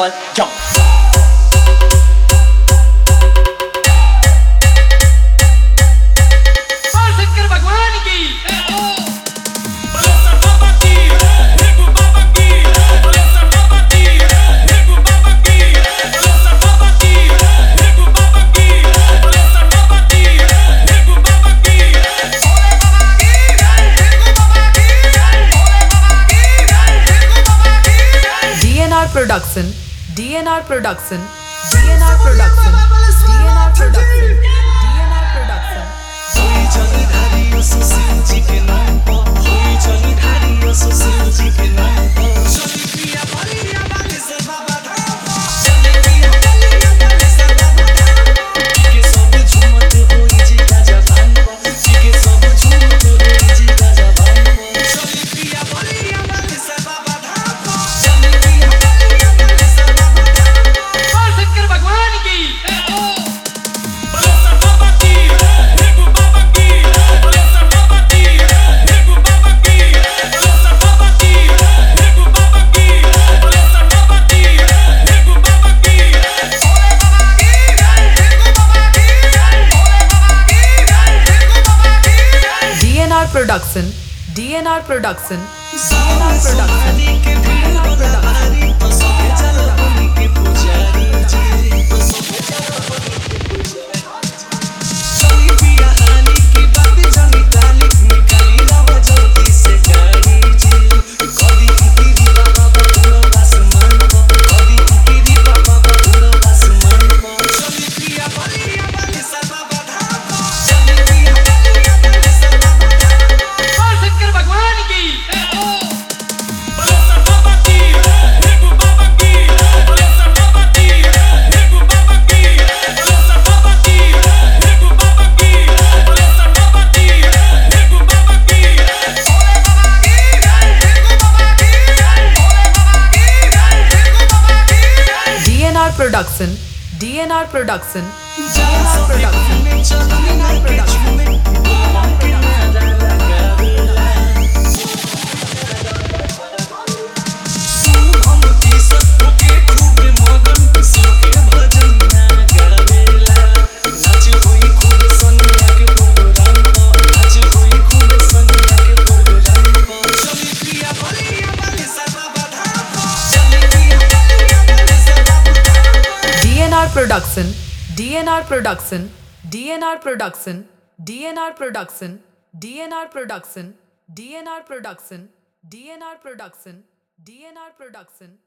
everyone jump. Shankar भगवान की DNR Production, DNR Production, DNR Production, DNR Production, DNR Production. होई जलधारी सुशील जी के नाम पर, होई जलधारी सुशील जी के नाम पर। चली पिया बलिया वाले से बाबा धाम पर, चली पिया बलिया वाले से बाबा धाम पर। के सब झूमत होई जी गाजा भांग पर, के सब झूमत होई जी गाजा भांग पर। चली पिया बलिया वाले से बाबा धाम पर, चली पिया बलिया वाले से बाबा धाम पर। शंकर भगवान की DNR Production, DNR Production, DNR Production, DNR Production. Shankar भगवान की DNR Production, DNR Production, DNR Production, DNR Production. DNR Production, DNR Production, DNR Production, DNR Production, DNR Production, DNR Production, DNR Production, DNR Production.